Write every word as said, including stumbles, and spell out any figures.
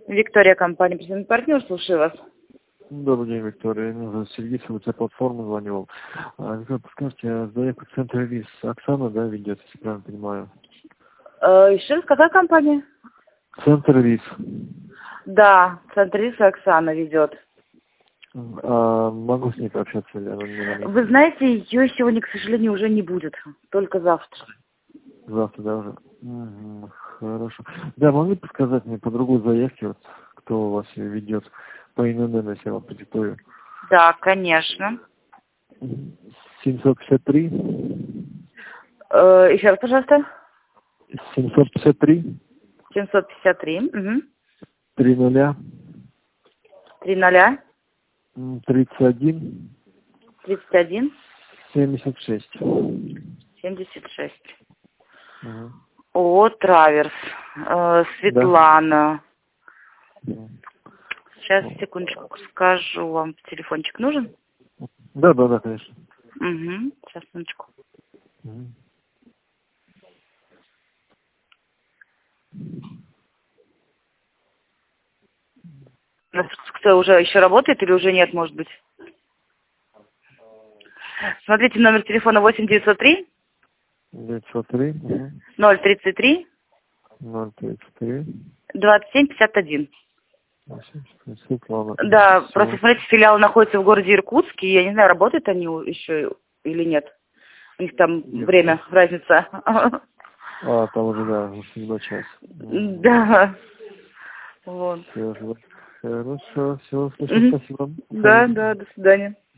Виктория, компания «Президент Партнер», слушаю вас. Добрый день, Виктория. Меня зовут Сергей, с ВЦ платформы звонил. А, Виктория, подскажите, а заявку в центре РИС Оксана, да, ведет, если правильно понимаю? Э, еще раз, какая компания? Центр РИС. Да, центр риса Оксана ведет. А, могу с ней пообщаться или она не на месте? Вы знаете, ее сегодня, к сожалению, уже не будет. Только завтра. Завтра, да, уже? Угу, хорошо. Да, могли бы сказать мне по другой заявке, вот, кто у вас ее ведет, по ИНН, если я вам продиктую? Да, конечно. семьсот пятьдесят три. Э, еще раз, пожалуйста. семьсот пятьдесят три. семьсот пятьдесят три. Угу. три нуля. три ноля. тридцать один. тридцать один. семьдесят шесть. семьдесят шесть. Угу. О, Траверс. Э, Светлана. Да. Сейчас, секундочку, скажу вам. Телефончик нужен? Да, да, да, конечно. Угу. Сейчас, минуточку. Угу. Кто уже еще работает или уже нет, может быть? Смотрите, номер телефона восемь девятьсот три. девятьсот три. Угу. ноль тридцать три. ноль тридцать три. двадцать семь пятьдесят один. Светлана. Да, Все. просто, смотрите, филиал находится в городе Иркутске. Я не знаю, работают они еще или нет. У них там Нет. время, разница. А, там уже, да, уже седьмой час. Да. Вот. Все, хорошо, все, спасибо. Да, да, до свидания.